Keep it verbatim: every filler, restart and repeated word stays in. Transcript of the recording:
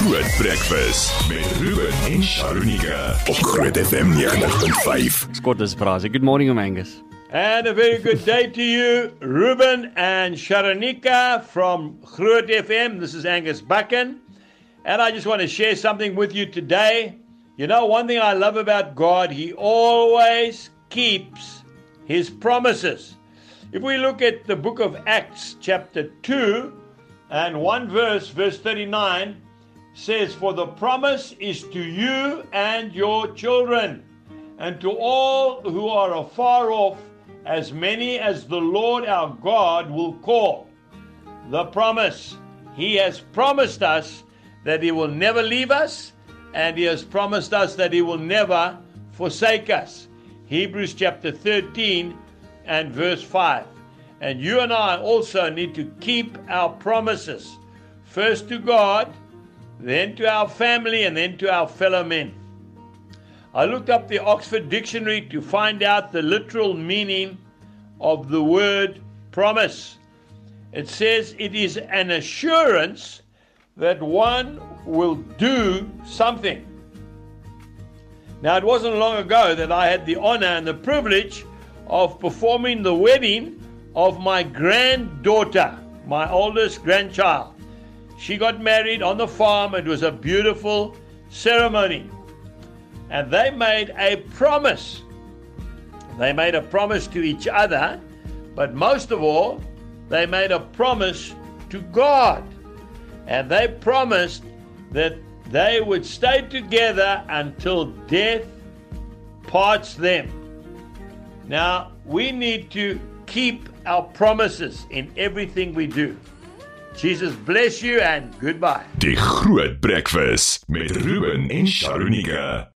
Groot Breakfast met Ruben en Sharonika op Groot F M ninety point five. Scott is praat. Good morning, Angus. And a very good day to you, Ruben and Sharonika from Groot F M. This is Angus Buchan. And I just want to share something with you today. You know, one thing I love about God, He always keeps His promises. If we look at the book of Acts, chapter two, and one verse, verse thirty-nine, says, "For the promise is to you and your children, and to all who are afar off, as many as the Lord our God will call." The promise. He has promised us that He will never leave us, and He has promised us that He will never forsake us. Hebrews chapter thirteen and verse five. And you and I also need to keep our promises, first to God, then to our family, and then to our fellow men. I looked up the Oxford Dictionary to find out the literal meaning of the word promise. It says it is an assurance that one will do something. Now, it wasn't long ago that I had the honor and the privilege of performing the wedding of my granddaughter, my oldest grandchild. She got married on the farm. It was a beautiful ceremony. And they made a promise. They made a promise to each other, but most of all, they made a promise to God. And they promised that they would stay together until death parts them. Now, we need to keep our promises in everything we do. Jesus bless you and goodbye. Die Groot Breakfast met Ruben en Sharonika.